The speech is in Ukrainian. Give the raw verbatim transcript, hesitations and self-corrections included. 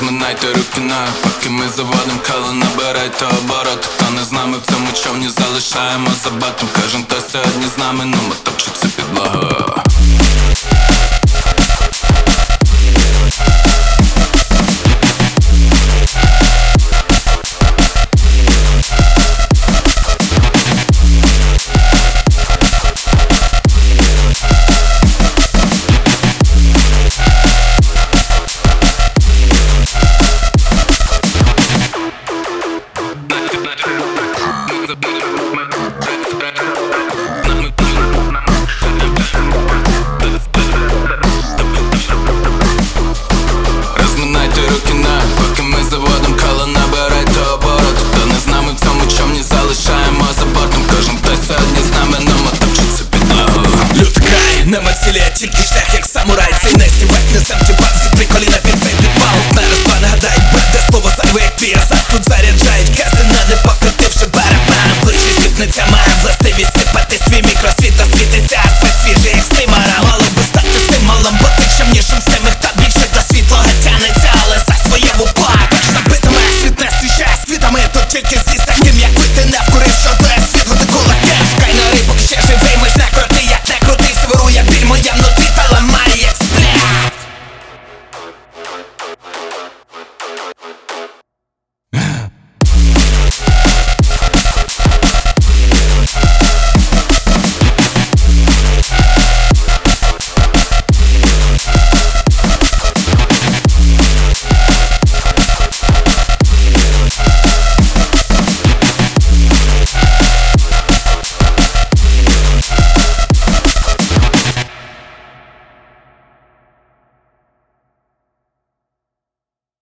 Розминайте руки на, поки ми заводим коло, набирайте обороти. Хто не з нами в цьому човні, залишаємо за батом. Кожен, хто сьогодні з нами, ну ми топчеться підлогу. Розминайте руки на, поки ми заводим коло, набирайте обороти. Хто не з нами в цьому човні, залишаємо за бортом. Кожен, хто сьогодні з нами, ну ми топчеться підлогу. Люд край, нема цілі, а тільки шлях, як самурай. Цей не стівать, несем тіпа, зітри коліна під цей підпал. На раз, два, нагадай, брате, слово зайве, як твій азарт. Тут заряджають казина, не покрутивши барабан. Ближче сіпниця має властивість сипати свій мікросвіт, та світиться асфальт свіжий, як стимара. Мало би стати стимулом, бо ти чимнішим з тими, хто більше до світлого тянеться, але за своє в упак. Забитими світ не зустрічає світами, тут тільки здесь так